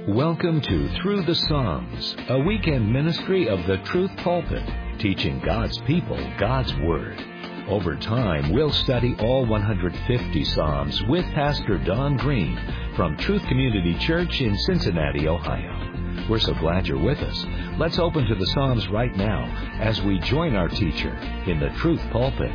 Welcome to Through the Psalms, a weekend ministry of the Truth Pulpit, teaching God's people God's Word. Over time, we'll study all 150 Psalms with Pastor Don Green from Truth Community Church in Cincinnati, Ohio. We're so glad you're with us. Let's open to the Psalms right now as we join our teacher in the Truth Pulpit.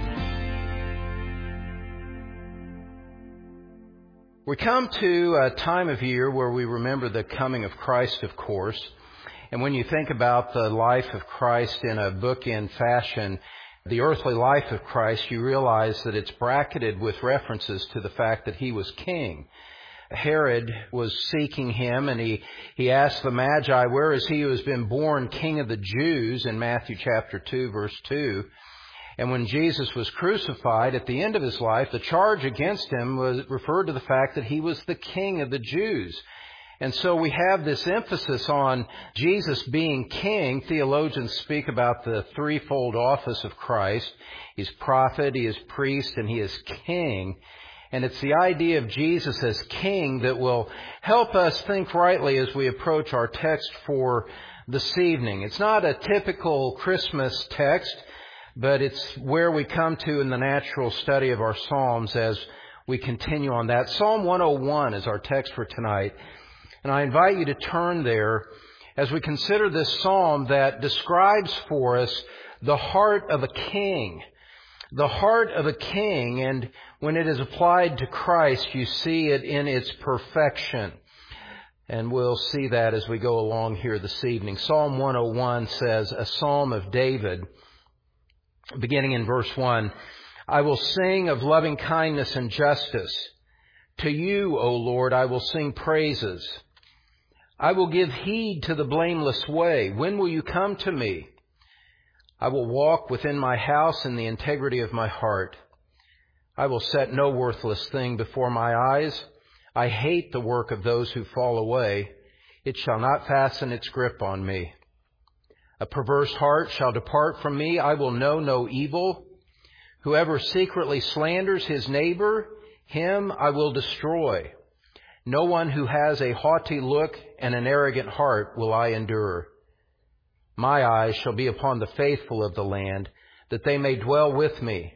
We come to a time of year where we remember the coming of Christ, of course. And when you think about the life of Christ in a bookend fashion, the earthly life of Christ, you realize that it's bracketed with references to the fact that he was king. Herod was seeking him, and he asked the Magi, "Where is he who has been born King of the Jews?" in Matthew chapter 2, verse 2. And when Jesus was crucified at the end of his life, the charge against him was referred to the fact that he was the King of the Jews. And so we have this emphasis on Jesus being king. Theologians speak about the threefold office of Christ. He's prophet, he is priest, and he is king. And it's the idea of Jesus as king that will help us think rightly as we approach our text for this evening. It's not a typical Christmas text, but it's where we come to in the natural study of our Psalms as we continue on that. Psalm 101 is our text for tonight. And I invite you to turn there as we consider this psalm that describes for us the heart of a king. The heart of a king, and when it is applied to Christ, you see it in its perfection. And we'll see that as we go along here this evening. Psalm 101 says, a psalm of David, beginning in verse 1, "I will sing of loving kindness and justice. To you, O Lord, I will sing praises. I will give heed to the blameless way. When will you come to me? I will walk within my house in the integrity of my heart. I will set no worthless thing before my eyes. I hate the work of those who fall away. It shall not fasten its grip on me. A perverse heart shall depart from me. I will know no evil. Whoever secretly slanders his neighbor, him I will destroy. No one who has a haughty look and an arrogant heart will I endure. My eyes shall be upon the faithful of the land, that they may dwell with me.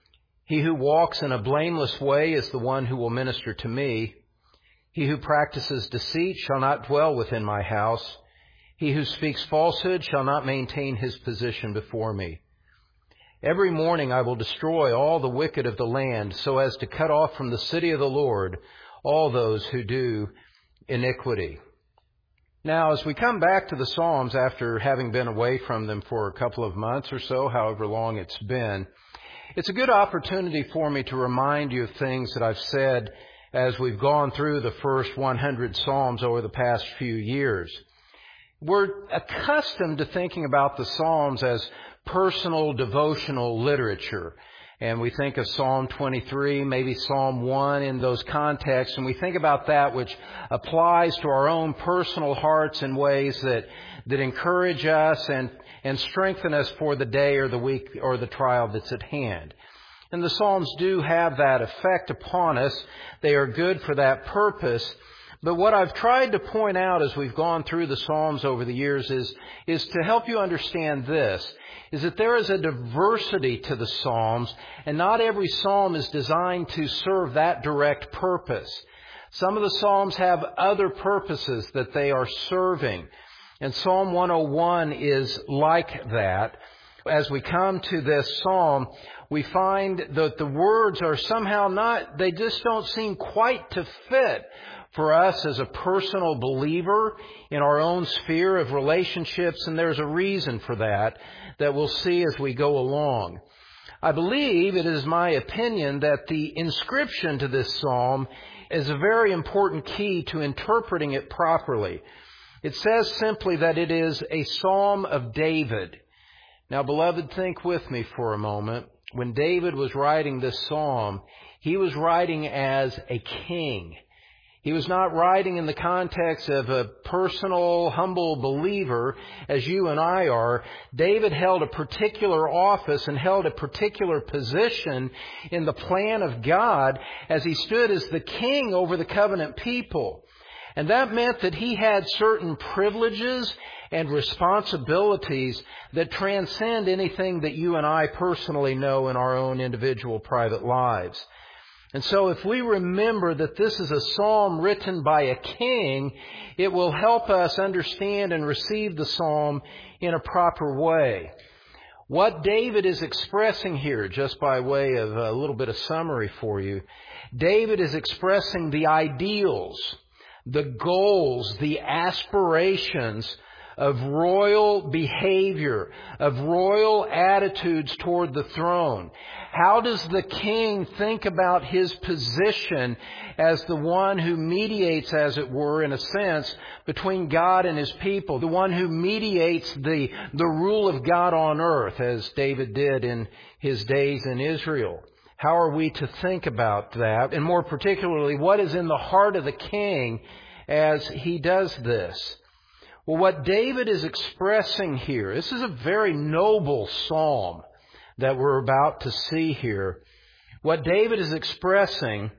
He who walks in a blameless way is the one who will minister to me. He who practices deceit shall not dwell within my house. He who speaks falsehood shall not maintain his position before me. Every morning I will destroy all the wicked of the land, so as to cut off from the city of the Lord all those who do iniquity." Now, as we come back to the Psalms after having been away from them for a couple of months or so, however long it's been, it's a good opportunity for me to remind you of things that I've said as we've gone through the first 100 Psalms over the past few years. We're accustomed to thinking about the Psalms as personal devotional literature. And we think of Psalm 23, maybe Psalm 1 in those contexts, and we think about that which applies to our own personal hearts in ways that encourage us and strengthen us for the day or the week or the trial that's at hand. And the Psalms do have that effect upon us. They are good for that purpose. But what I've tried to point out as we've gone through the Psalms over the years is to help you understand this, is that there is a diversity to the Psalms, and not every Psalm is designed to serve that direct purpose. Some of the Psalms have other purposes that they are serving, and Psalm 101 is like that. As we come to this Psalm, we find that the words are somehow they just don't seem quite to fit for us as a personal believer in our own sphere of relationships, and there's a reason for that we'll see as we go along. I believe, it is my opinion, that the inscription to this psalm is a very important key to interpreting it properly. It says simply that it is a psalm of David. Now, beloved, think with me for a moment. When David was writing this psalm, he was writing as a king. He was not writing in the context of a personal, humble believer as you and I are. David held a particular office and held a particular position in the plan of God as he stood as the king over the covenant people. And that meant that he had certain privileges and responsibilities that transcend anything that you and I personally know in our own individual private lives. And so if we remember that this is a psalm written by a king, it will help us understand and receive the psalm in a proper way. What David is expressing here, just by way of a little bit of summary for you, David is expressing the ideals, the goals, the aspirations of royal behavior, of royal attitudes toward the throne. How does the king think about his position as the one who mediates, as it were, in a sense, between God and His people, the one who mediates the rule of God on earth, as David did in his days in Israel? How are we to think about that? And more particularly, what is in the heart of the king as he does this? Well, what David is expressing here, this is a very noble psalm that we're about to see here. What David is expressing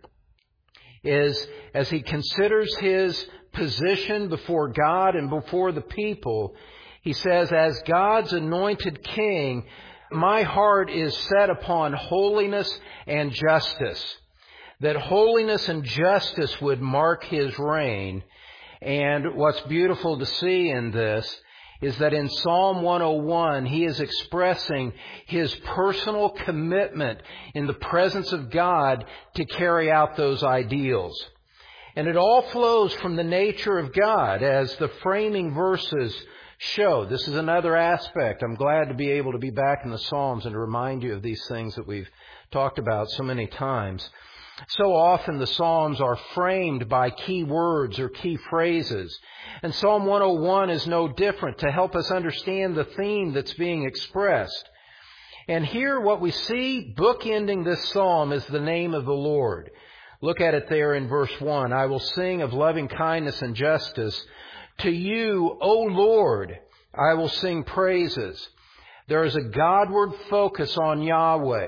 is, as he considers his position before God and before the people, he says, as God's anointed king, my heart is set upon holiness and justice. That holiness and justice would mark his reign. And what's beautiful to see in this is that in Psalm 101, he is expressing his personal commitment in the presence of God to carry out those ideals. And it all flows from the nature of God, as the framing verses show. This is another aspect. I'm glad to be able to be back in the Psalms and to remind you of these things that we've talked about so many times. So often the Psalms are framed by key words or key phrases. And Psalm 101 is no different to help us understand the theme that's being expressed. And here what we see bookending this psalm is the name of the Lord. Look at it there in verse 1. I will sing of loving kindness and justice. To you, O Lord, I will sing praises. There is a Godward focus on Yahweh.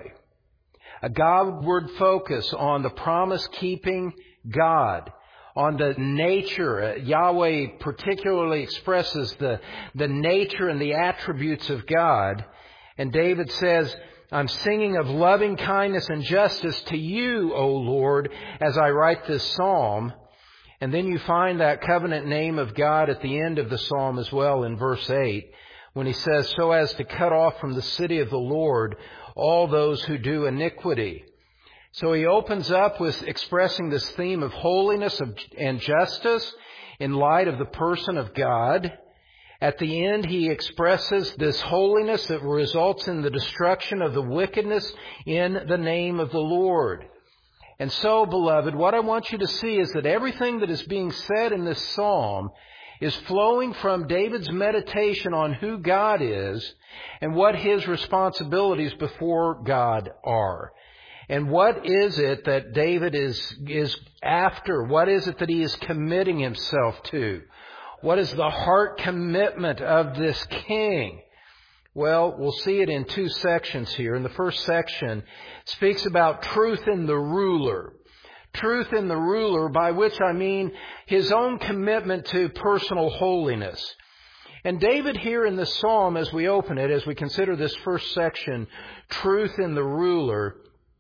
A Godward focus on the promise-keeping God, on the nature. Yahweh particularly expresses the nature and the attributes of God. And David says, I'm singing of loving kindness and justice to you, O Lord, as I write this psalm. And then you find that covenant name of God at the end of the psalm as well in verse 8, when he says, so as to cut off from the city of the Lord all those who do iniquity. So he opens up with expressing this theme of holiness and justice in light of the person of God. At the end, he expresses this holiness that results in the destruction of the wickedness in the name of the Lord. And so, beloved, what I want you to see is that everything that is being said in this psalm is flowing from David's meditation on who God is and what his responsibilities before God are. And what is it that David is after? What is it that he is committing himself to? What is the heart commitment of this king? Well, we'll see it in two sections here. In the first section, it speaks about truth in the ruler. Truth in the ruler, by which I mean his own commitment to personal holiness. And David here in this psalm, as we open it, as we consider this first section, truth in the ruler,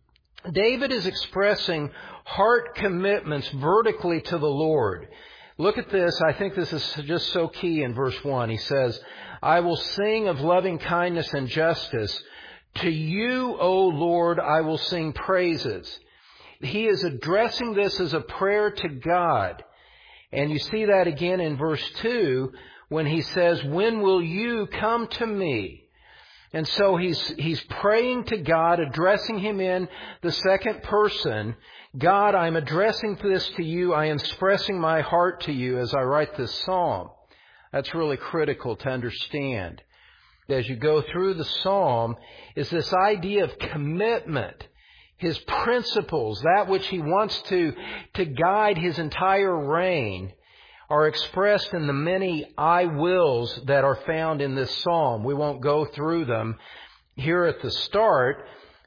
David is expressing heart commitments vertically to the Lord. Look at this. I think this is just so key in verse 1. He says, I will sing of loving kindness and justice. To you, O Lord, I will sing praises. He is addressing this as a prayer to God. And you see that again in verse 2 when he says, when will you come to me? And so he's praying to God, addressing him in the second person. God, I'm addressing this to you. I am expressing my heart to you as I write this psalm. That's really critical to understand. As you go through the psalm is this idea of commitment. His principles, that which he wants to guide his entire reign, are expressed in the many I wills that are found in this psalm. We won't go through them here at the start.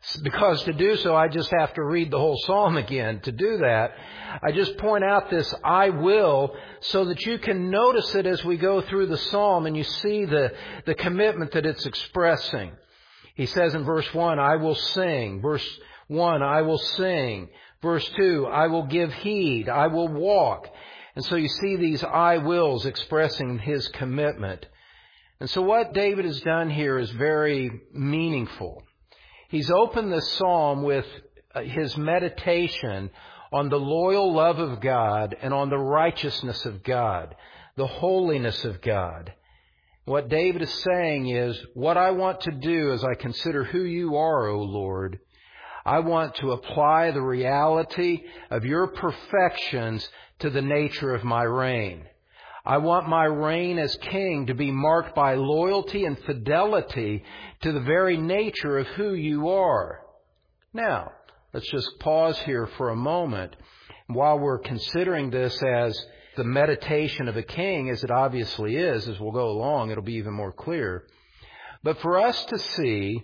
because to do so, I just have to read the whole psalm again. To do that, I just point out this I will so that you can notice it as we go through the psalm and you see the commitment that it's expressing. He says in verse 1, I will sing. Verse 1, I will sing. Verse 2, I will give heed. I will walk. And so you see these I wills expressing his commitment. And so what David has done here is very meaningful. He's opened this psalm with his meditation on the loyal love of God and on the righteousness of God, the holiness of God. What David is saying is, what I want to do as I consider who you are, O Lord, I want to apply the reality of your perfections to the nature of my reign. I want my reign as king to be marked by loyalty and fidelity to the very nature of who you are. Now, let's just pause here for a moment. While we're considering this as the meditation of a king, as it obviously is, as we'll go along, it'll be even more clear. But for us to see,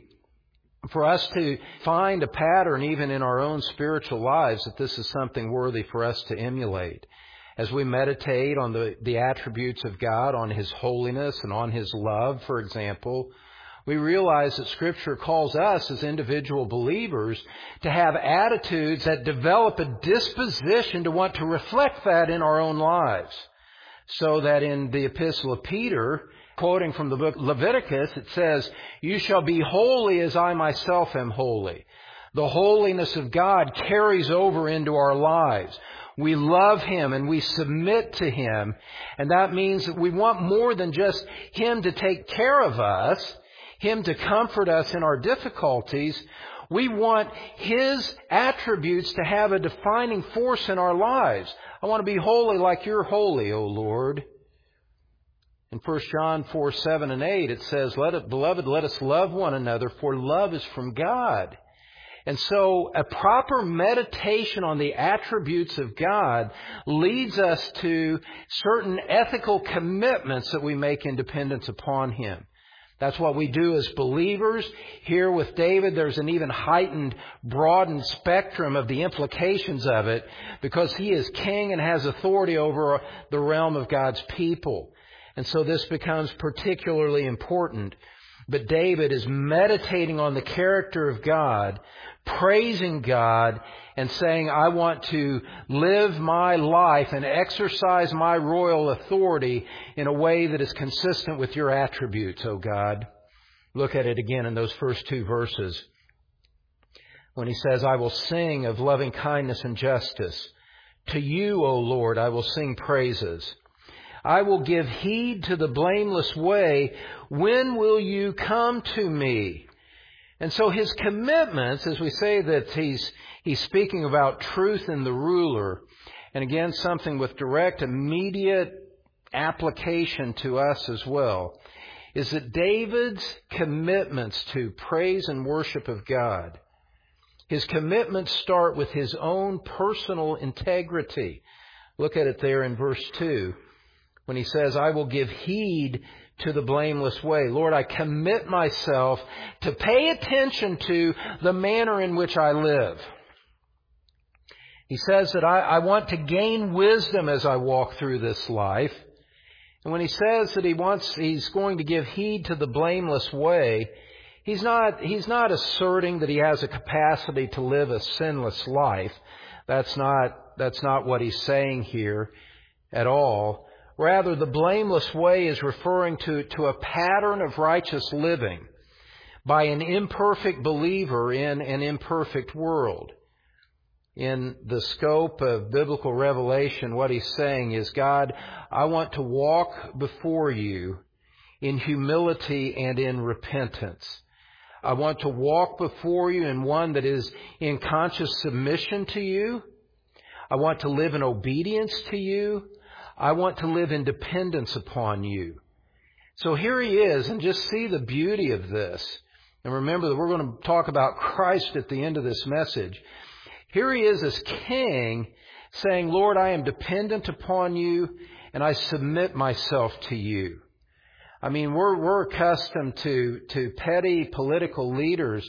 for us to find a pattern even in our own spiritual lives, that this is something worthy for us to emulate. As we meditate on the attributes of God, on His holiness and on His love, for example, we realize that Scripture calls us as individual believers to have attitudes that develop a disposition to want to reflect that in our own lives. So that in the Epistle of Peter, quoting from the book Leviticus, it says, you shall be holy as I myself am holy. The holiness of God carries over into our lives. We love Him and we submit to Him. And that means that we want more than just Him to take care of us, Him to comfort us in our difficulties. We want His attributes to have a defining force in our lives. I want to be holy like you're holy, O Lord. In 1 John 4, 7 and 8, it says, Beloved, let us love one another, for love is from God. And so a proper meditation on the attributes of God leads us to certain ethical commitments that we make in dependence upon Him. That's what we do as believers. Here with David, there's an even heightened, broadened spectrum of the implications of it because he is king and has authority over the realm of God's people. And so this becomes particularly important. But David is meditating on the character of God, praising God, and saying, I want to live my life and exercise my royal authority in a way that is consistent with your attributes, O God. Look at it again in those first two verses. When he says, I will sing of loving kindness and justice. To you, O Lord, I will sing praises. I will give heed to the blameless way. When will you come to me? And so his commitments, as we say that he's speaking about truth in the ruler, and again something with direct, immediate application to us as well, is that David's commitments to praise and worship of God, his commitments start with his own personal integrity. Look at it there in verse 2. When he says, I will give heed to the blameless way. Lord, I commit myself to pay attention to the manner in which I live. He says that I want to gain wisdom as I walk through this life. And when he says that he's going to give heed to the blameless way, he's not asserting that he has a capacity to live a sinless life. That's not what he's saying here at all. Rather, the blameless way is referring to a pattern of righteous living by an imperfect believer in an imperfect world. In the scope of biblical revelation, what he's saying is, God, I want to walk before you in humility and in repentance. I want to walk before you in one that is in conscious submission to you. I want to live in obedience to you. I want to live in dependence upon you. So here he is, and just see the beauty of this. And remember that we're going to talk about Christ at the end of this message. Here he is as king saying, Lord, I am dependent upon you, and I submit myself to you. I mean, we're accustomed to petty political leaders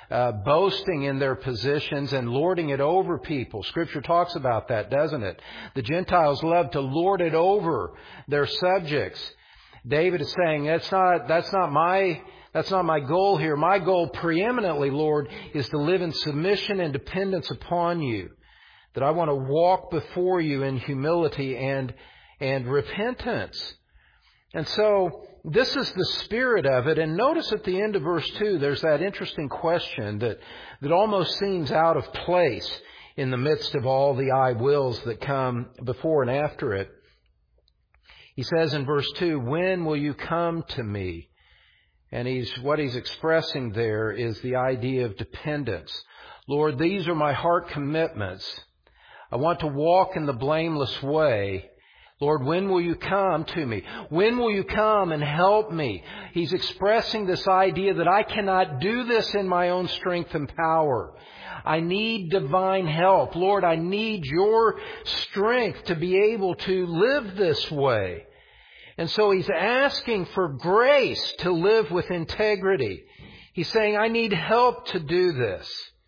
boasting in their positions and lording it over people. Scripture talks about that, doesn't it? The Gentiles love to lord it over their subjects. David is saying, that's not my goal here. My goal preeminently, Lord, is to live in submission and dependence upon you. That I want to walk before you in humility and repentance. And so, this is the spirit of it. And notice at the end of verse 2, there's that interesting question that almost seems out of place in the midst of all the I wills that come before and after it. He says in verse 2, when will you come to me? And what he's expressing there is the idea of dependence. Lord, these are my heart commitments. I want to walk in the blameless way. Lord, when will you come to me? When will you come and help me? He's expressing this idea that I cannot do this in my own strength and power. I need divine help. Lord, I need your strength to be able to live this way. And so he's asking for grace to live with integrity. He's saying, I need help to do this.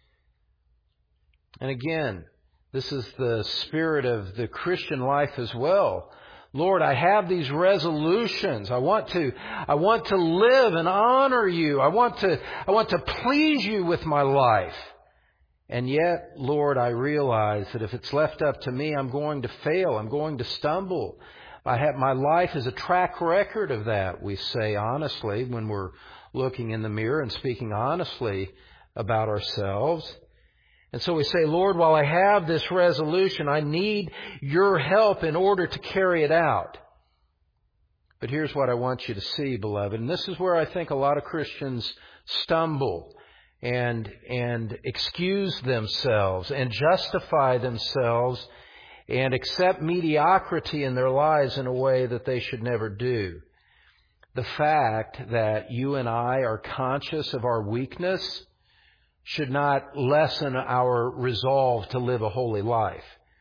And again, this is the spirit of the Christian life as well. Lord, I have these resolutions. I want to live and honor you. I want to please you with my life. And yet, Lord, I realize that if it's left up to me, I'm going to fail. I'm going to stumble. My life is a track record of that, we say honestly when we're looking in the mirror and speaking honestly about ourselves. And so we say, Lord, while I have this resolution, I need your help in order to carry it out. But here's what I want you to see, beloved. And this is where I think a lot of Christians stumble and excuse themselves and justify themselves and accept mediocrity in their lives in a way that they should never do. The fact that you and I are conscious of our weakness should not lessen our resolve to live a holy life.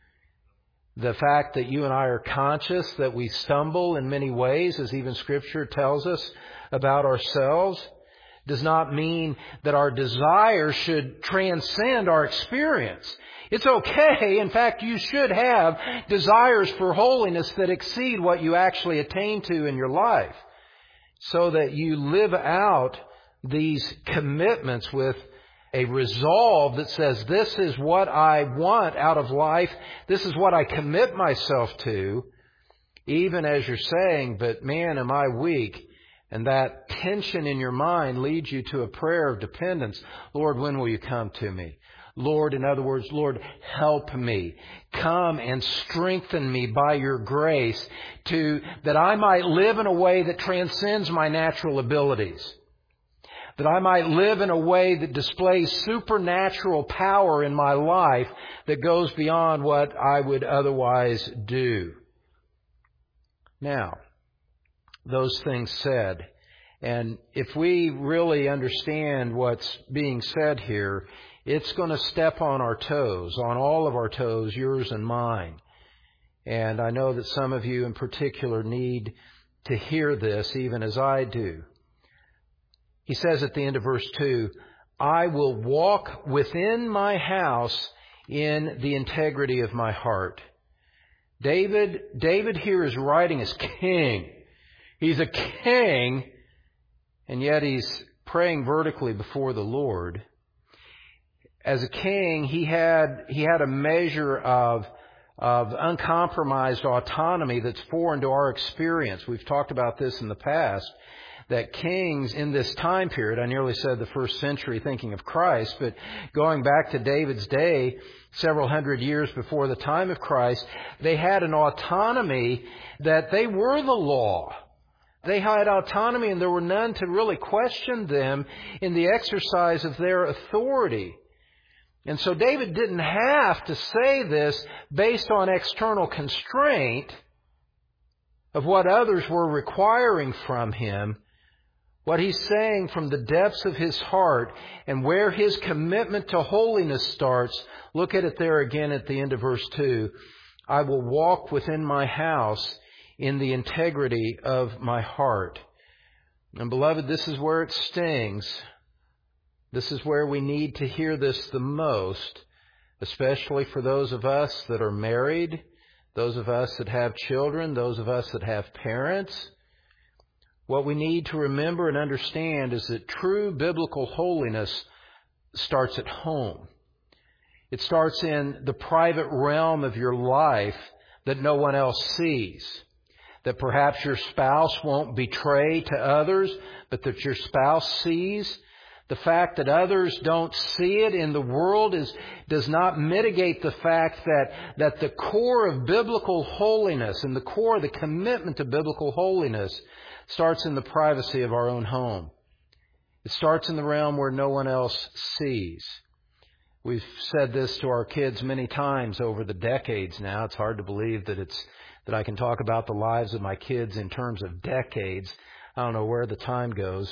The fact that you and I are conscious that we stumble in many ways, as even Scripture tells us about ourselves, does not mean that our desire should transcend our experience. It's okay. In fact, you should have desires for holiness that exceed what you actually attain to in your life, so that you live out these commitments with a resolve that says, this is what I want out of life. This is what I commit myself to, even as you're saying, but man, am I weak. And that tension in your mind leads you to a prayer of dependence. Lord, when will you come to me? Lord, in other words, Lord, help me. Come and strengthen me by your grace that I might live in a way that transcends my natural abilities. That I might live in a way that displays supernatural power in my life that goes beyond what I would otherwise do. Now, those things said, and if we really understand what's being said here, it's going to step on our toes, on all of our toes, yours and mine. And I know that some of you in particular need to hear this, even as I do. He says at the end of verse 2, I will walk within my house in the integrity of my heart. David here is writing as king. He's a king, and yet he's praying vertically before the Lord. As a king, he had a measure of uncompromised autonomy that's foreign to our experience. We've talked about this in the past, that kings in this time period, I nearly said the first century thinking of Christ, but going back to David's day, several hundred years before the time of Christ, they had an autonomy that they were the law. They had autonomy, and there were none to really question them in the exercise of their authority. And so David didn't have to say this based on external constraint of what others were requiring from him. What he's saying from the depths of his heart and where his commitment to holiness starts, look at it there again at the end of verse 2. I will walk within my house in the integrity of my heart. And beloved, this is where it stings. This is where we need to hear this the most, especially for those of us that are married, those of us that have children, those of us that have parents. What we need to remember and understand is that true biblical holiness starts at home. It starts in the private realm of your life that no one else sees. That perhaps your spouse won't betray to others, but that your spouse sees. The fact that others don't see it in the world does not mitigate the fact that the core of biblical holiness and the core of the commitment to biblical holiness starts in the privacy of our own home. It starts in the realm where no one else sees. We've said this to our kids many times over the decades now. It's hard to believe that I can talk about the lives of my kids in terms of decades. I don't know where the time goes.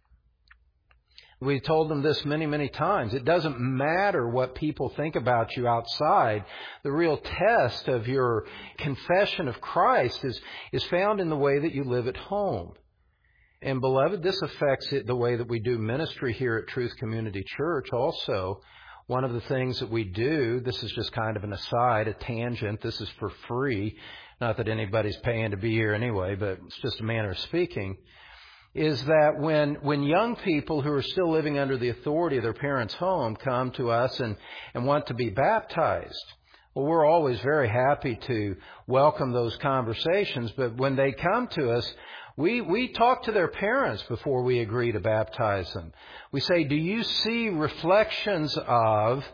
We've told them this many, many times. It doesn't matter what people think about you outside. The real test of your confession of Christ is found in the way that you live at home. And beloved, this affects the way that we do ministry here at Truth Community Church also. One of the things that we do, this is just kind of an aside, a tangent, this is for free, not that anybody's paying to be here anyway, but it's just a manner of speaking, is that when young people who are still living under the authority of their parents' home come to us and want to be baptized, well, we're always very happy to welcome those conversations, but when they come to us, we talk to their parents before we agree to baptize them. We say, do you see reflections of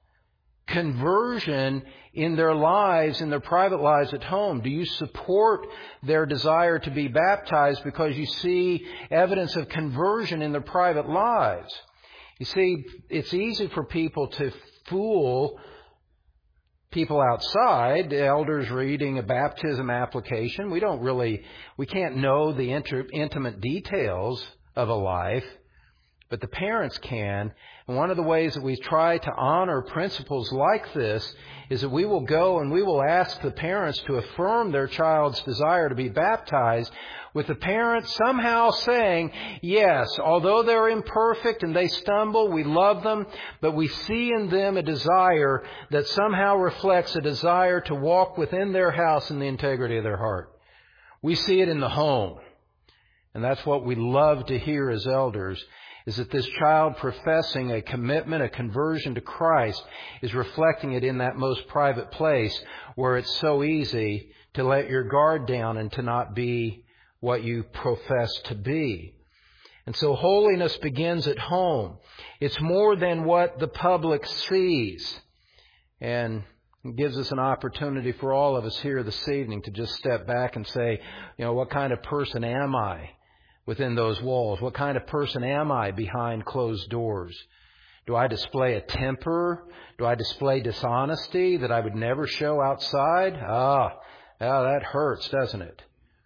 conversion in their lives, in their private lives at home? Do you support their desire to be baptized because you see evidence of conversion in their private lives? You see, it's easy for people to fool people outside, the elders reading a baptism application. We can't know the intimate details of a life, but the parents can. And one of the ways that we try to honor principles like this is that we will go and we will ask the parents to affirm their child's desire to be baptized, with the parents somehow saying, yes, although they're imperfect and they stumble, we love them, but we see in them a desire that somehow reflects a desire to walk within their house in the integrity of their heart. We see it in the home. And that's what we love to hear as elders, is that this child professing a commitment, a conversion to Christ, is reflecting it in that most private place where it's so easy to let your guard down and to not be what you profess to be. And so holiness begins at home. It's more than what the public sees. And it gives us an opportunity for all of us here this evening to just step back and say, what kind of person am I within those walls? What kind of person am I behind closed doors? Do I display a temper? Do I display dishonesty that I would never show outside? That hurts, doesn't it?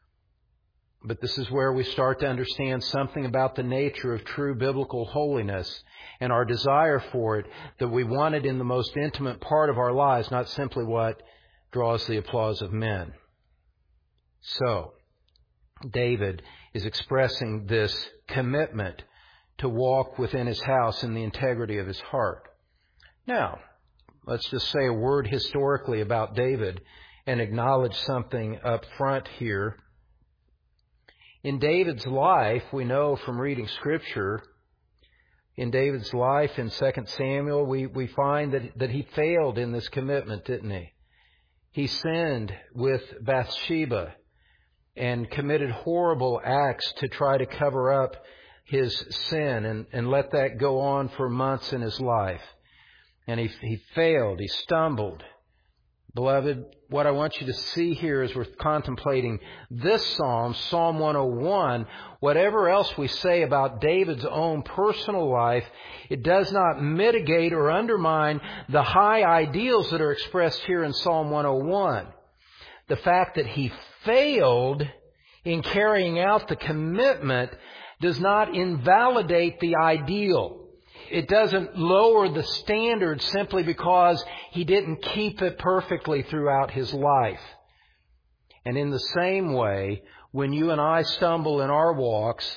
But this is where we start to understand something about the nature of true biblical holiness and our desire for it, that we want it in the most intimate part of our lives, not simply what draws the applause of men. So, David is expressing this commitment to walk within his house in the integrity of his heart. Now, let's just say a word historically about David and acknowledge something up front here. In David's life, we know from reading Scripture, in David's life in 2 Samuel, we find that he failed in this commitment, didn't he? He sinned with Bathsheba and committed horrible acts to try to cover up his sin and let that go on for months in his life. And he failed. He stumbled. Beloved, what I want you to see here as we're contemplating this psalm, Psalm 101, whatever else we say about David's own personal life, it does not mitigate or undermine the high ideals that are expressed here in Psalm 101. The fact that he failed in carrying out the commitment does not invalidate the ideal. It doesn't lower the standard simply because he didn't keep it perfectly throughout his life. And in the same way, when you and I stumble in our walks,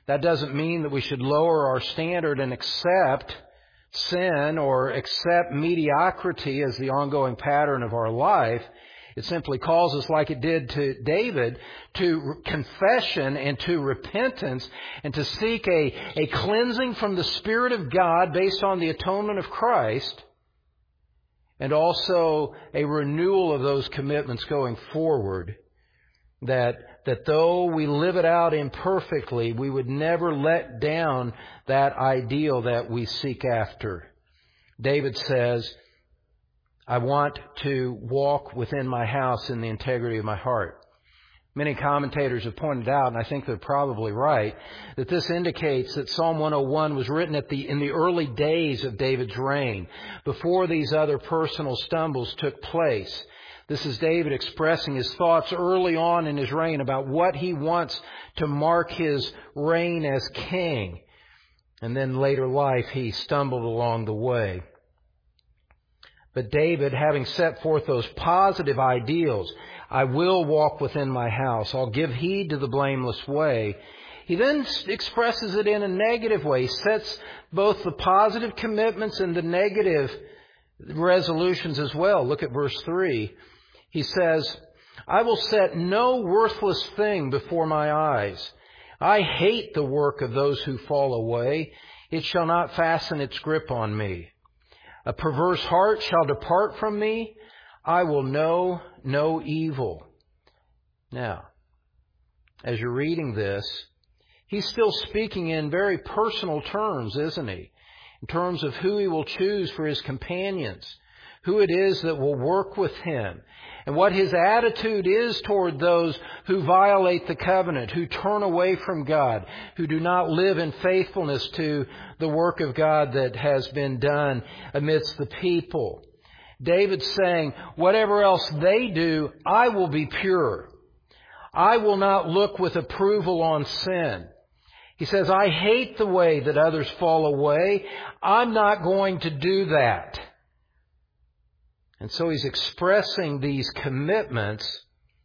That doesn't mean that we should lower our standard and accept sin or accept mediocrity as the ongoing pattern of our life. It simply calls us, like it did to David, to confession and to repentance and to seek a cleansing from the Spirit of God based on the atonement of Christ, and also a renewal of those commitments going forward, that though we live it out imperfectly, we would never let down that ideal that we seek after. David says, I want to walk within my house in the integrity of my heart. Many commentators have pointed out, and I think they're probably right, that this indicates that Psalm 101 was written in the early days of David's reign, before these other personal stumbles took place. This is David expressing his thoughts early on in his reign about what he wants to mark his reign as king. And then later life, he stumbled along the way. But David, having set forth those positive ideals, I will walk within my house, I'll give heed to the blameless way, he then expresses it in a negative way. He sets both the positive commitments and the negative resolutions as well. Look at verse 3. He says, I will set no worthless thing before my eyes. I hate the work of those who fall away. It shall not fasten its grip on me. A perverse heart shall depart from me. I will know no evil. Now, as you're reading this, he's still speaking in very personal terms, isn't he? In terms of who he will choose for his companions, who it is that will work with him, and what his attitude is toward those who violate the covenant, who turn away from God, who do not live in faithfulness to the work of God that has been done amidst the people. David's saying, whatever else they do, I will be pure. I will not look with approval on sin. He says, I hate the way that others fall away. I'm not going to do that. And so he's expressing these commitments,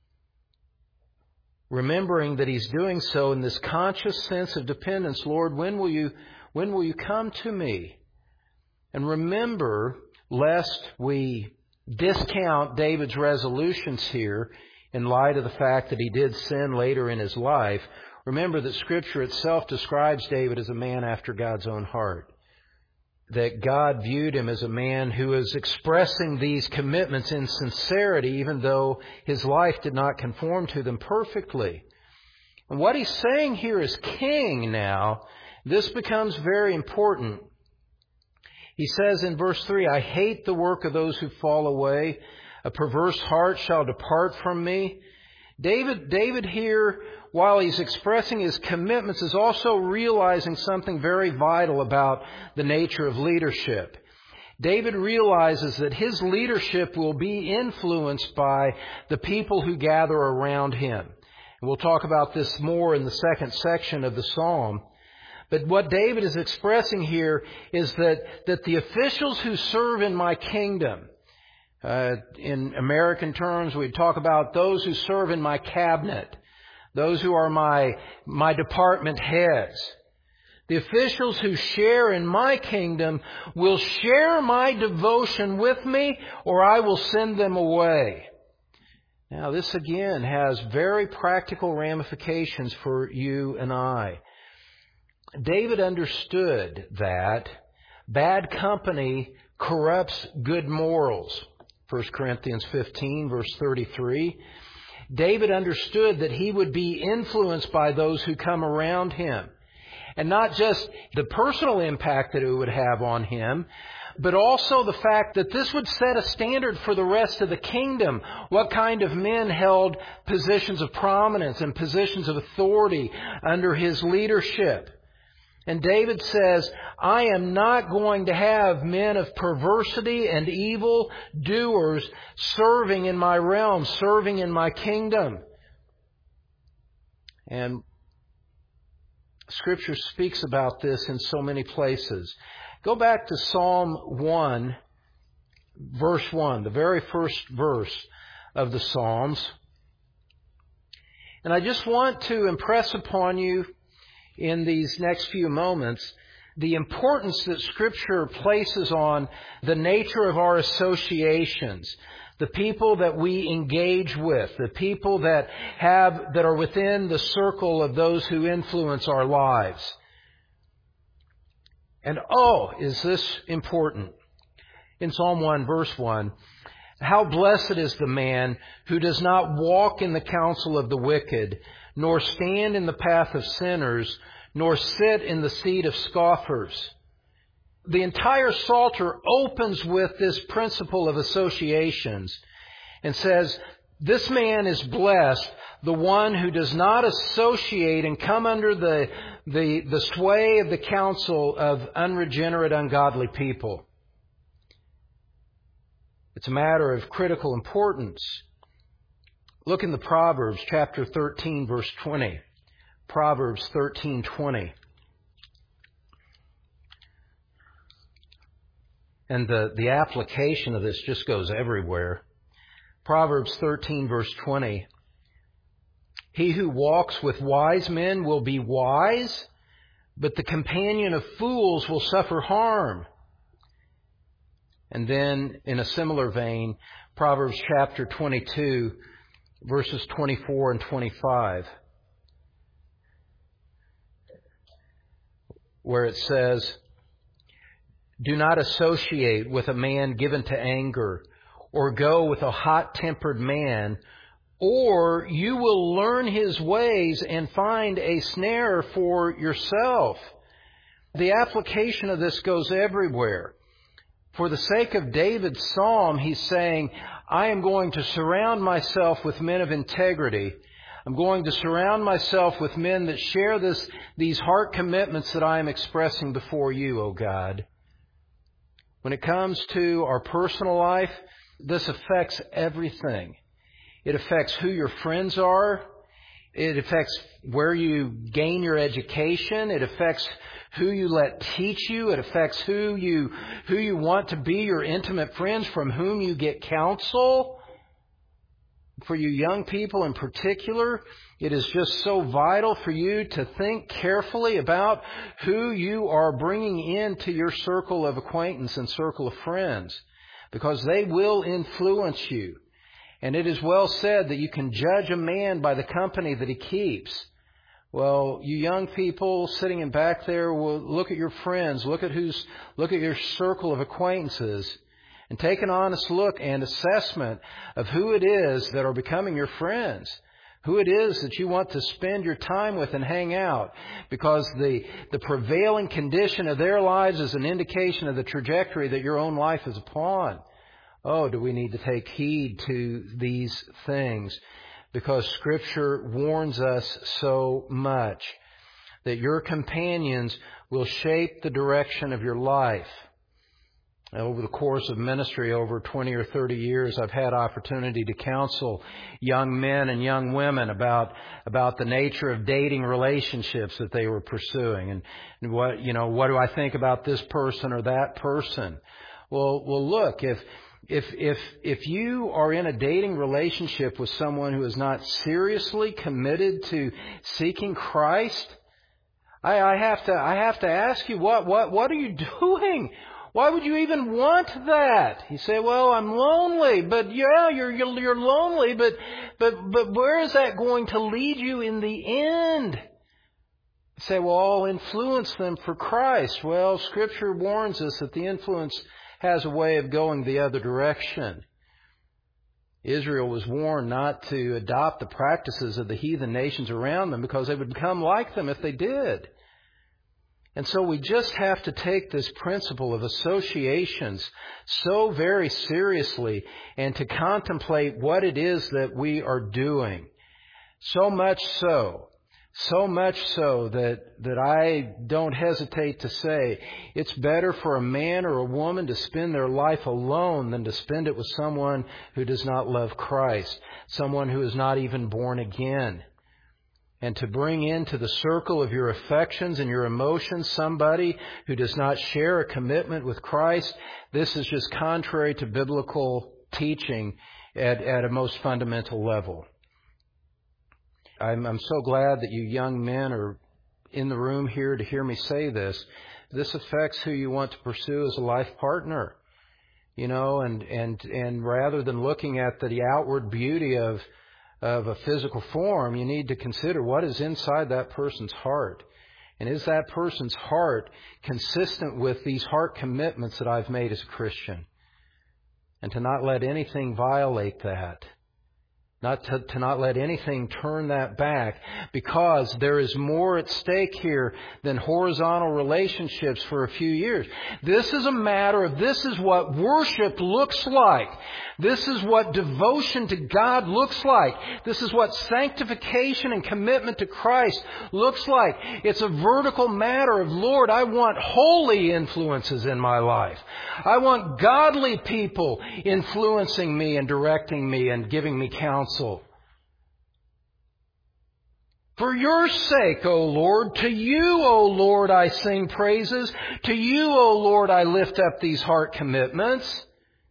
remembering that he's doing so in this conscious sense of dependence. Lord, when will you come to me? And remember, lest we discount David's resolutions here in light of the fact that he did sin later in his life, remember that Scripture itself describes David as a man after God's own heart. That God viewed him as a man who is expressing these commitments in sincerity, even though his life did not conform to them perfectly. And what he's saying here as king now, this becomes very important. He says in verse 3, I hate the work of those who fall away. A perverse heart shall depart from me. David here, while he's expressing his commitments, is also realizing something very vital about the nature of leadership. David realizes that his leadership will be influenced by the people who gather around him. And we'll talk about this more in the second section of the psalm. But what David is expressing here is that the officials who serve in my kingdom, in American terms, we'd talk about those who serve in my cabinet, those who are my department heads. The officials who share in my kingdom will share my devotion with me, or I will send them away. Now, this again has very practical ramifications for you and I. David understood that bad company corrupts good morals. 1 Corinthians 15, verse 33. David understood that he would be influenced by those who come around him. And not just the personal impact that it would have on him, but also the fact that this would set a standard for the rest of the kingdom. What kind of men held positions of prominence and positions of authority under his leadership? And David says, I am not going to have men of perversity and evil doers serving in my realm, serving in my kingdom. And Scripture speaks about this in so many places. Go back to Psalm 1, verse 1, the very first verse of the Psalms. And I just want to impress upon you, in these next few moments the importance that Scripture places on the nature of our associations, the people that we engage with, the people that are within the circle of those who influence our lives. And is this important? In Psalm 1, verse 1, how blessed is the man who does not walk in the counsel of the wicked, nor stand in the path of sinners, nor sit in the seat of scoffers. The entire Psalter opens with this principle of associations and says, this man is blessed, the one who does not associate and come under the sway of the counsel of unregenerate, ungodly people. It's a matter of critical importance. Look in the Proverbs chapter 13, verse 20. Proverbs 13:20. And the application of this just goes everywhere. Proverbs 13, verse 20. He who walks with wise men will be wise, but the companion of fools will suffer harm. And then, in a similar vein, Proverbs chapter 22, verses 24 and 25, where it says, do not associate with a man given to anger, or go with a hot-tempered man, or you will learn his ways and find a snare for yourself. The application of this goes everywhere. For the sake of David's psalm, he's saying, I am going to surround myself with men of integrity. I'm going to surround myself with men that share these heart commitments that I am expressing before you, O God. When it comes to our personal life, this affects everything. It affects who your friends are. It affects where you gain your education. It affects who you let teach you. It affects who you want to be your intimate friends, from whom you get counsel. For you young people in particular, it is just so vital for you to think carefully about who you are bringing into your circle of acquaintance and circle of friends, because they will influence you. And it is well said that you can judge a man by the company that he keeps. Well, you young people sitting in back there, will look at your friends, look at your circle of acquaintances, and take an honest look and assessment of who it is that are becoming your friends, who it is that you want to spend your time with and hang out, because the prevailing condition of their lives is an indication of the trajectory that your own life is upon. Oh, do we need to take heed to these things, because Scripture warns us so much that your companions will shape the direction of your life. Over the course of ministry, over 20 or 30 years, I've had opportunity to counsel young men and young women about the nature of dating relationships that they were pursuing, and what do I think about this person or that person? Well, look, if you are in a dating relationship with someone who is not seriously committed to seeking Christ, I have to ask you, what are you doing? Why would you even want that? You say, well, I'm lonely. But yeah, you're lonely, but where is that going to lead you in the end? You say, well, I'll influence them for Christ. Well, Scripture warns us that the influence has a way of going the other direction. Israel was warned not to adopt the practices of the heathen nations around them, because they would become like them if they did. And so we just have to take this principle of associations so very seriously, and to contemplate what it is that we are doing. So much so that I don't hesitate to say it's better for a man or a woman to spend their life alone than to spend it with someone who does not love Christ, someone who is not even born again. And to bring into the circle of your affections and your emotions somebody who does not share a commitment with Christ, this is just contrary to biblical teaching at a most fundamental level. I'm so glad that you young men are in the room here to hear me say this. This affects who you want to pursue as a life partner. And rather than looking at the outward beauty of a physical form, you need to consider what is inside that person's heart. And is that person's heart consistent with these heart commitments that I've made as a Christian? And to not let anything violate that. To not let anything turn that back, because there is more at stake here than horizontal relationships for a few years. This is a matter of, this is what worship looks like. This is what devotion to God looks like. This is what sanctification and commitment to Christ looks like. It's a vertical matter of, Lord, I want holy influences in my life. I want godly people influencing me and directing me and giving me counsel. For your sake, O Lord, to you, O Lord, I sing praises. To you, O Lord, I lift up these heart commitments.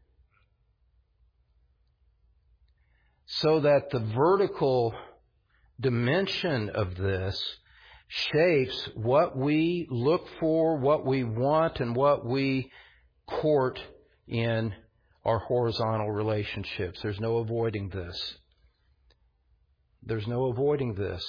So that the vertical dimension of this shapes what we look for, what we want, and what we court in our horizontal relationships. There's no avoiding this. There's no avoiding this.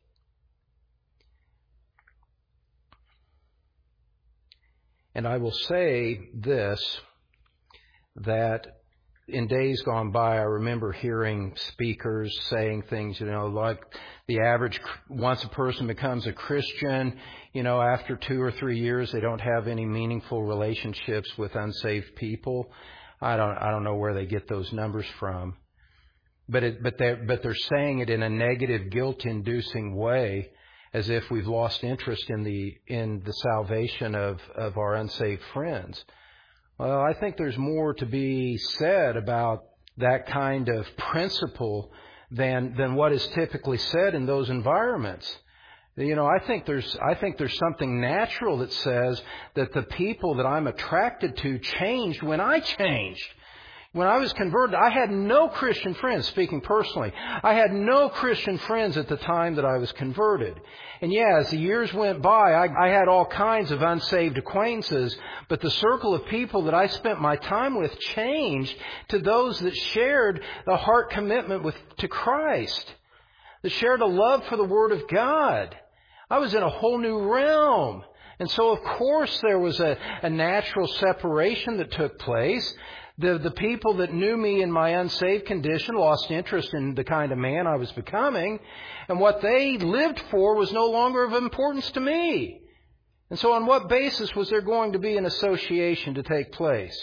And I will say this, that in days gone by, I remember hearing speakers saying things, like the average, once a person becomes a Christian, after 2 or 3 years, they don't have any meaningful relationships with unsaved people. I don't know where they get those numbers from. But they're saying it in a negative, guilt-inducing way, as if we've lost interest in the salvation of our unsaved friends. Well, I think there's more to be said about that kind of principle than what is typically said in those environments. I think there's something natural that says that the people that I'm attracted to changed when I changed. When I was converted, I had no Christian friends, speaking personally. I had no Christian friends at the time that I was converted. And as the years went by, I had all kinds of unsaved acquaintances, but the circle of people that I spent my time with changed to those that shared a heart commitment to Christ, that shared a love for the Word of God. I was in a whole new realm. And so, of course, there was a natural separation that took place. The people that knew me in my unsaved condition lost interest in the kind of man I was becoming, and what they lived for was no longer of importance to me. And so on what basis was there going to be an association to take place?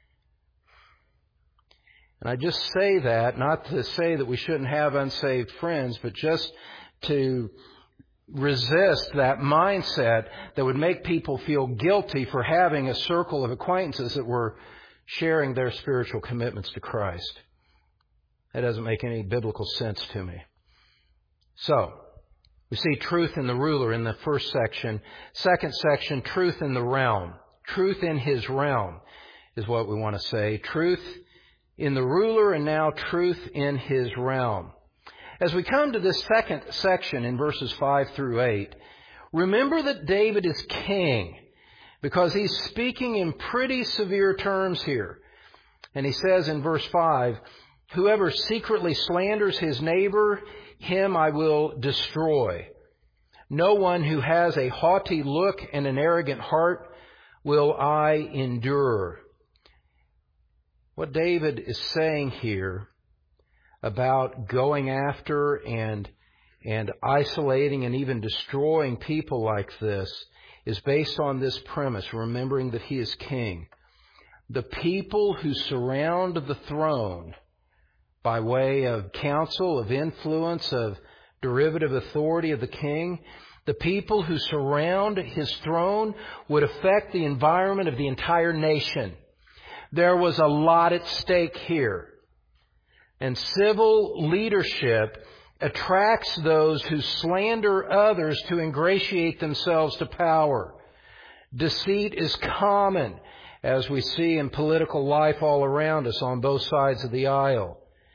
And I just say that, not to say that we shouldn't have unsaved friends, but just to resist that mindset that would make people feel guilty for having a circle of acquaintances that were sharing their spiritual commitments to Christ. That doesn't make any biblical sense to me. So, we see truth in the ruler in the first section. Second section, truth in the realm. Truth in his realm is what we want to say. Truth in the ruler, and now truth in his realm. As we come to this second section in verses 5 through 8, remember that David is king, because he's speaking in pretty severe terms here. And he says in verse 5, whoever secretly slanders his neighbor, him I will destroy. No one who has a haughty look and an arrogant heart will I endure. What David is saying here about going after and isolating and even destroying people like this is based on this premise, remembering that he is king. The people who surround the throne by way of counsel, of influence, of derivative authority of the king, the people who surround his throne would affect the environment of the entire nation. There was a lot at stake here. And civil leadership attracts those who slander others to ingratiate themselves to power. Deceit is common, as we see in political life all around us on both sides of the aisle.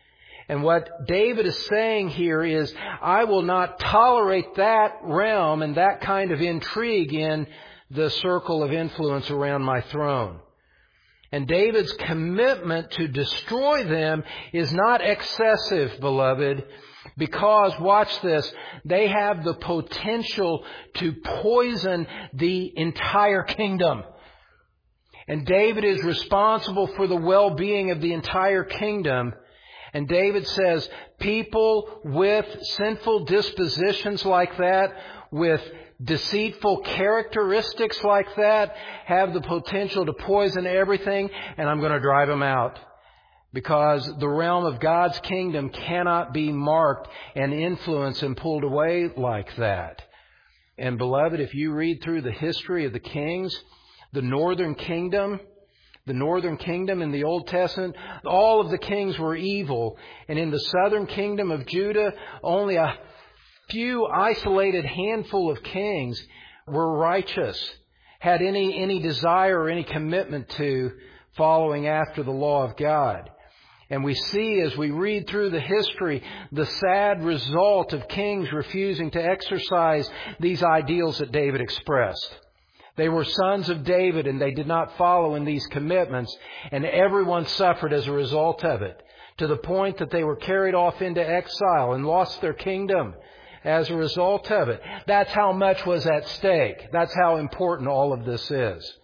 And what David is saying here is, I will not tolerate that realm and that kind of intrigue in the circle of influence around my throne. And David's commitment to destroy them is not excessive, beloved, because, watch this, they have the potential to poison the entire kingdom. And David is responsible for the well-being of the entire kingdom. And David says, people with sinful dispositions like that, with deceitful characteristics like that, have the potential to poison everything, and I'm going to drive them out. Because the realm of God's kingdom cannot be marked and influenced and pulled away like that. And beloved, if you read through the history of the kings, the northern kingdom in the Old Testament, all of the kings were evil. And in the southern kingdom of Judah, only a few isolated handful of kings were righteous, had any desire or any commitment to following after the law of God. And we see as we read through the history the sad result of kings refusing to exercise these ideals that David expressed. They were sons of David and they did not follow in these commitments, and everyone suffered as a result of it, to the point that they were carried off into exile and lost their kingdom as a result of it. That's how much was at stake. That's how important all of this is.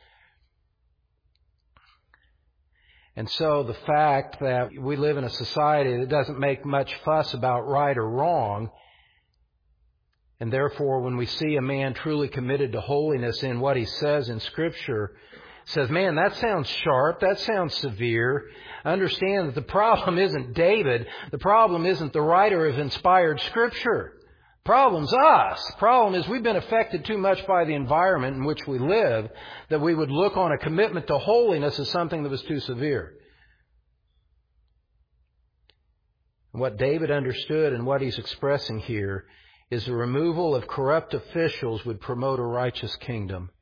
And so the fact that we live in a society that doesn't make much fuss about right or wrong, and therefore when we see a man truly committed to holiness in what he says in Scripture, says, man, that sounds sharp, that sounds severe. Understand that the problem isn't David. The problem isn't the writer of inspired Scripture. The problem's us. The problem is we've been affected too much by the environment in which we live that we would look on a commitment to holiness as something that was too severe. What David understood and what he's expressing here is the removal of corrupt officials would promote a righteous kingdom.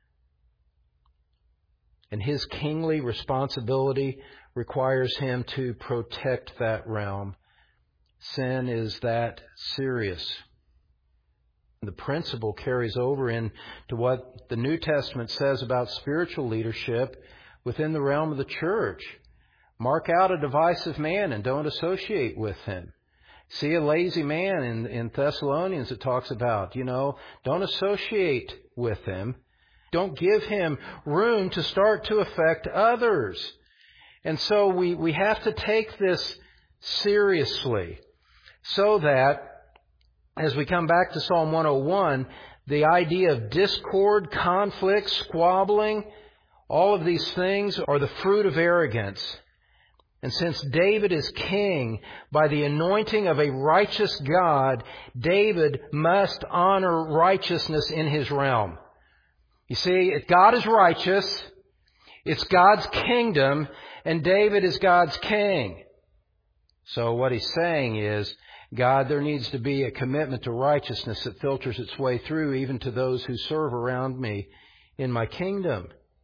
And his kingly responsibility requires him to protect that realm. Sin is that serious. The principle carries over into what the New Testament says about spiritual leadership within the realm of the church. Mark out a divisive man and don't associate with him. See a lazy man in Thessalonians it talks about, don't associate with him. Don't give him room to start to affect others. And so we have to take this seriously so that as we come back to Psalm 101, the idea of discord, conflict, squabbling, all of these things are the fruit of arrogance. And since David is king by the anointing of a righteous God, David must honor righteousness in his realm. You see, God is righteous, it's God's kingdom, and David is God's king. So what he's saying is, God, there needs to be a commitment to righteousness that filters its way through even to those who serve around me in my kingdom.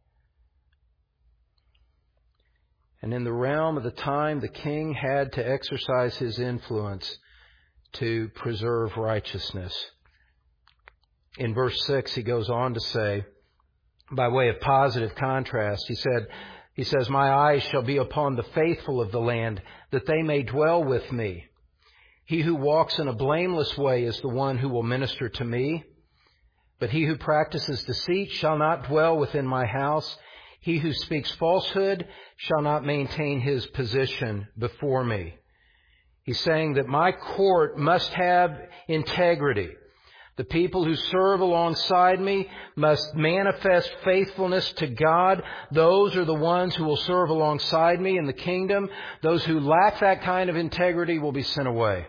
And in the realm of the time, the king had to exercise his influence to preserve righteousness. In verse 6, he goes on to say, by way of positive contrast, he says, my eyes shall be upon the faithful of the land, that they may dwell with me. He who walks in a blameless way is the one who will minister to me. But he who practices deceit shall not dwell within my house. He who speaks falsehood shall not maintain his position before me. He's saying that my court must have integrity. The people who serve alongside me must manifest faithfulness to God. Those are the ones who will serve alongside me in the kingdom. Those who lack that kind of integrity will be sent away.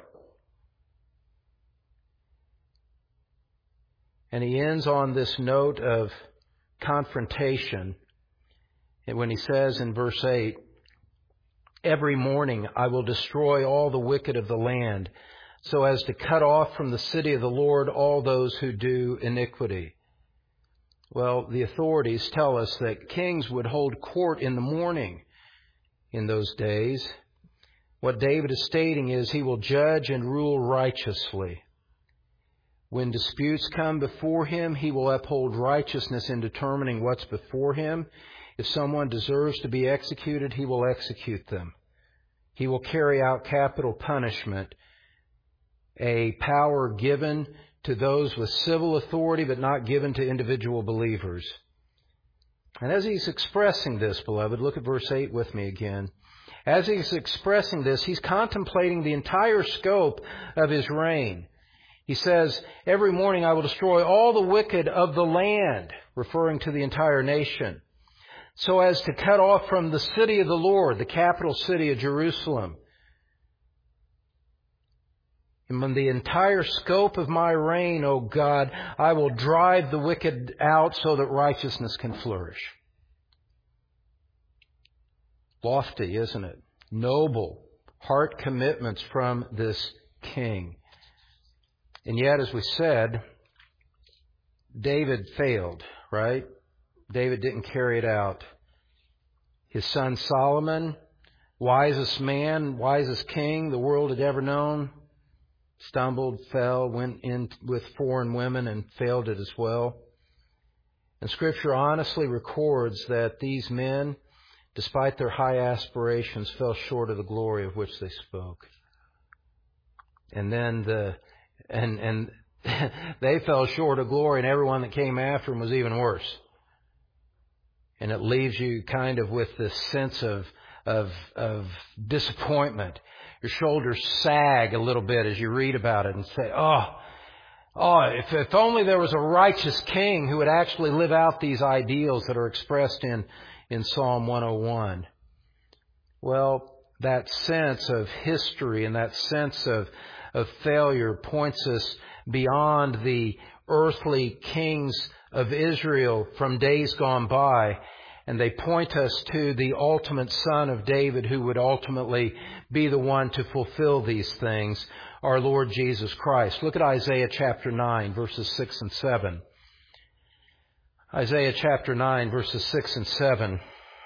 And he ends on this note of confrontation. And when he says in verse 8, every morning I will destroy all the wicked of the land, so as to cut off from the city of the Lord all those who do iniquity. Well, the authorities tell us that kings would hold court in the morning in those days. What David is stating is he will judge and rule righteously. When disputes come before him, he will uphold righteousness in determining what's before him. If someone deserves to be executed, he will execute them. He will carry out capital punishment, a power given to those with civil authority but not given to individual believers. And as he's expressing this, beloved, look at verse 8 with me again. As he's expressing this, he's contemplating the entire scope of his reign. He says, every morning I will destroy all the wicked of the land, referring to the entire nation, so as to cut off from the city of the Lord, the capital city of Jerusalem. In the entire scope of my reign, O God, I will drive the wicked out so that righteousness can flourish. Lofty, isn't it? Noble heart commitments from this king. And yet, as we said, David failed, right? David didn't carry it out. His son Solomon, wisest man, wisest king the world had ever known, stumbled, fell, went in with foreign women and failed it as well. And Scripture honestly records that these men, despite their high aspirations, fell short of the glory of which they spoke. And then they fell short of glory, and everyone that came after them was even worse. And it leaves you kind of with this sense of disappointment. Your shoulders sag a little bit as you read about it and say, if only there was a righteous king who would actually live out these ideals that are expressed in Psalm 101. Well, that sense of history and that sense of failure points us beyond the earthly kings of Israel from days gone by, and they point us to the ultimate Son of David who would ultimately be the one to fulfill these things, our Lord Jesus Christ. Look at Isaiah chapter 9, verses 6 and 7. Isaiah chapter 9, verses 6 and 7.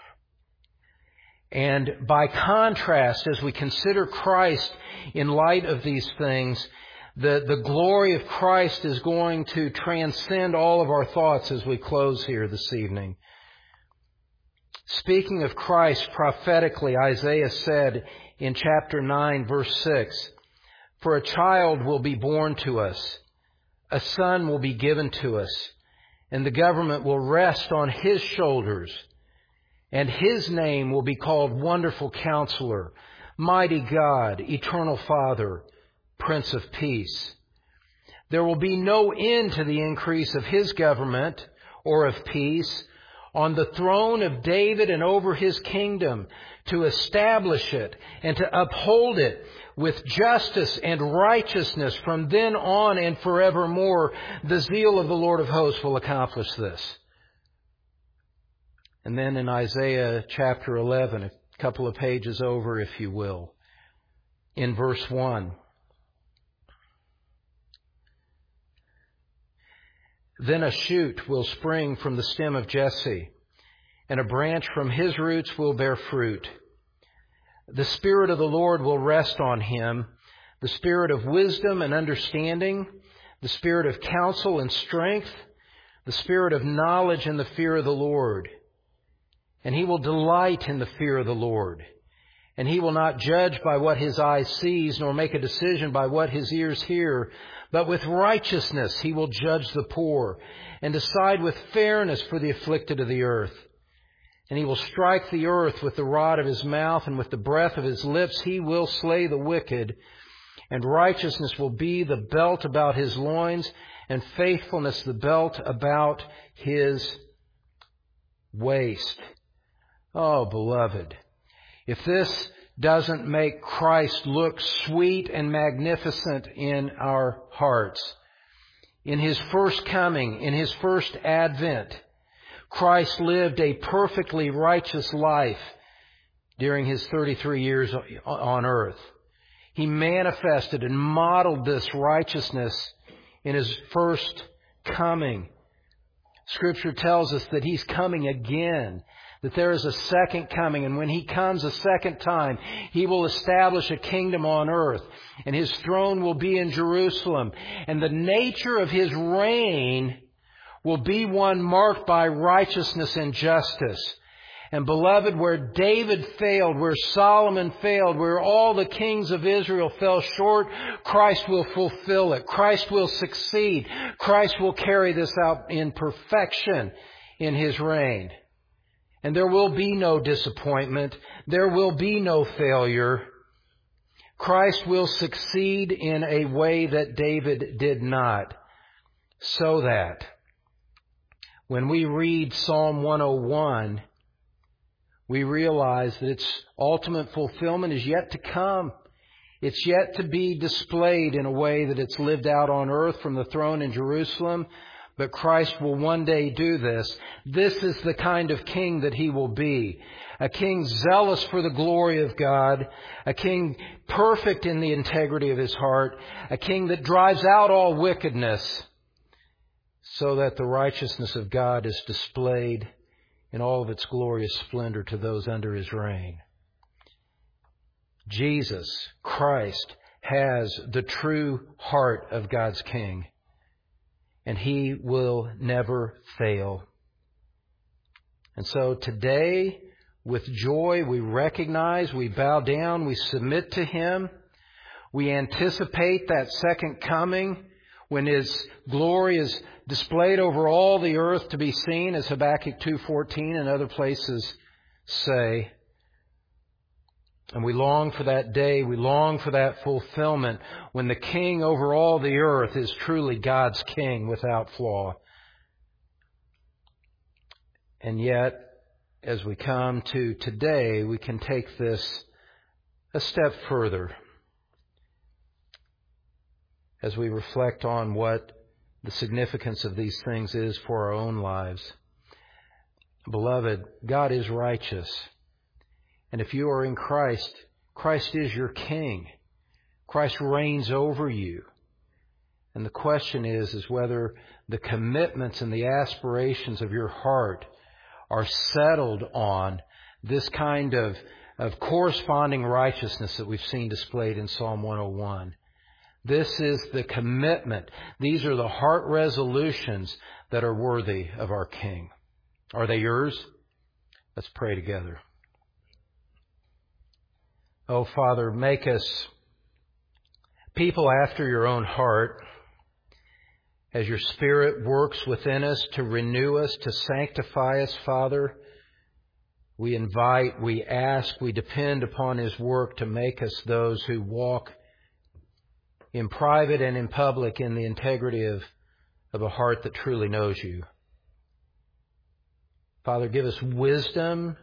And by contrast, as we consider Christ in light of these things, the glory of Christ is going to transcend all of our thoughts as we close here this evening. Speaking of Christ prophetically, Isaiah said in chapter 9, verse 6, "For a child will be born to us, a son will be given to us, and the government will rest on his shoulders. And his name will be called Wonderful Counselor, Mighty God, Eternal Father, Prince of Peace. There will be no end to the increase of his government or of peace on the throne of David and over his kingdom, to establish it and to uphold it with justice and righteousness from then on and forevermore. The zeal of the Lord of hosts will accomplish this." And then in Isaiah chapter 11, a couple of pages over, if you will, in verse 1. "Then a shoot will spring from the stem of Jesse, and a branch from his roots will bear fruit. The Spirit of the Lord will rest on him, the Spirit of wisdom and understanding, the Spirit of counsel and strength, the Spirit of knowledge and the fear of the Lord. And he will delight in the fear of the Lord. And he will not judge by what his eye sees, nor make a decision by what his ears hear. But with righteousness he will judge the poor, and decide with fairness for the afflicted of the earth. And he will strike the earth with the rod of his mouth, and with the breath of his lips he will slay the wicked. And righteousness will be the belt about his loins, and faithfulness the belt about his waist." Oh, beloved, if this doesn't make Christ look sweet and magnificent in our hearts, in his first coming, in his first advent, Christ lived a perfectly righteous life during his 33 years on earth. He manifested and modeled this righteousness in his first coming. Scripture tells us that he's coming again, that there is a second coming, and when He comes a second time, He will establish a kingdom on earth, and His throne will be in Jerusalem. And the nature of His reign will be one marked by righteousness and justice. And beloved, where David failed, where Solomon failed, where all the kings of Israel fell short, Christ will fulfill it. Christ will succeed. Christ will carry this out in perfection in His reign. And there will be no disappointment. There will be no failure. Christ will succeed in a way that David did not. So that when we read Psalm 101, we realize that its ultimate fulfillment is yet to come. It's yet to be displayed in a way that it's lived out on earth from the throne in Jerusalem. But Christ will one day do this. This is the kind of king that He will be. A king zealous for the glory of God. A king perfect in the integrity of His heart. A king that drives out all wickedness, so that the righteousness of God is displayed in all of its glorious splendor to those under His reign. Jesus, Christ, has the true heart of God's king. And He will never fail. And so today, with joy, we recognize, we bow down, we submit to Him. We anticipate that second coming when His glory is displayed over all the earth to be seen, as Habakkuk 2:14 and other places say. And we long for that day, we long for that fulfillment when the King over all the earth is truly God's King without flaw. And yet, as we come to today, we can take this a step further as we reflect on what the significance of these things is for our own lives. Beloved, God is righteous. And if you are in Christ, Christ is your King. Christ reigns over you. And the question is whether the commitments and the aspirations of your heart are settled on this kind of corresponding righteousness that we've seen displayed in Psalm 101. This is the commitment. These are the heart resolutions that are worthy of our King. Are they yours? Let's pray together. Oh, Father, make us people after your own heart as your Spirit works within us to renew us, to sanctify us, Father. We invite, we ask, we depend upon His work to make us those who walk in private and in public in the integrity of a heart that truly knows you. Father, give us wisdom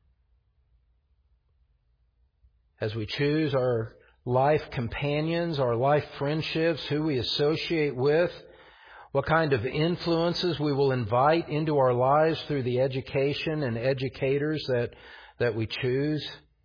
as we choose our life companions, our life friendships, who we associate with, what kind of influences we will invite into our lives through the education and educators that we choose.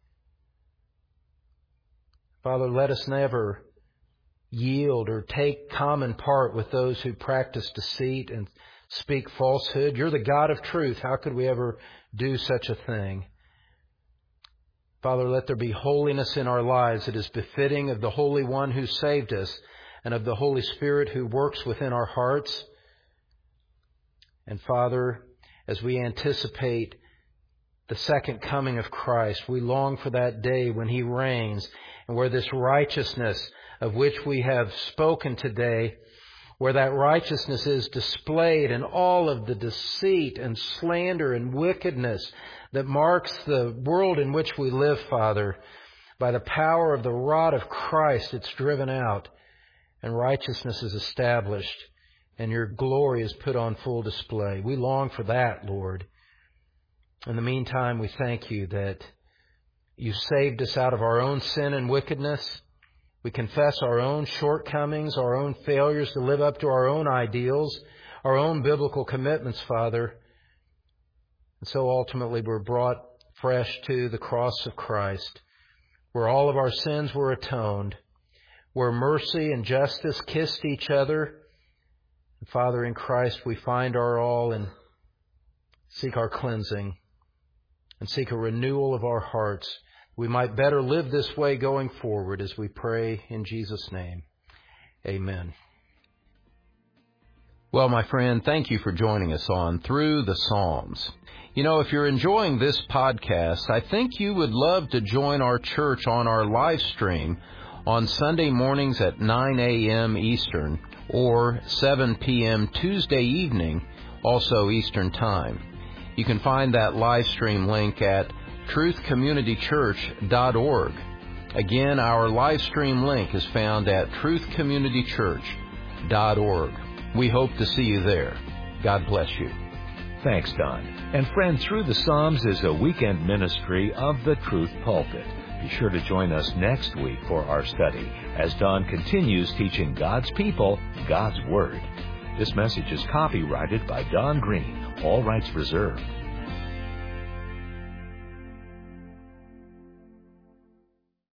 Father, let us never yield or take common part with those who practice deceit and speak falsehood. You're the God of truth. How could we ever do such a thing? Father, let there be holiness in our lives that is befitting of the Holy One who saved us and of the Holy Spirit who works within our hearts. And Father, as we anticipate the second coming of Christ, we long for that day when He reigns and where this righteousness of which we have spoken today, where that righteousness is displayed and all of the deceit and slander and wickedness that marks the world in which we live, Father, by the power of the rod of Christ, it's driven out and righteousness is established and your glory is put on full display. We long for that, Lord. In the meantime, we thank you that you saved us out of our own sin and wickedness. We confess our own shortcomings, our own failures to live up to our own ideals, our own biblical commitments, Father. And so ultimately we're brought fresh to the cross of Christ, where all of our sins were atoned, where mercy and justice kissed each other. And Father, in Christ we find our all and seek our cleansing. and seek a renewal of our hearts. We might better live this way going forward as we pray in Jesus' name. Amen. Well, my friend, thank you for joining us on Through the Psalms. You know, if you're enjoying this podcast, I think you would love to join our church on our live stream on Sunday mornings at 9 a.m. Eastern or 7 p.m. Tuesday evening, also Eastern Time. You can find that live stream link at truthcommunitychurch.org. Again, our live stream link is found at truthcommunitychurch.org. We hope to see you there. God bless you. Thanks, Don. And friend, Through the Psalms is a weekend ministry of the Truth Pulpit. Be sure to join us next week for our study as Don continues teaching God's people God's Word. This message is copyrighted by Don Green, all rights reserved.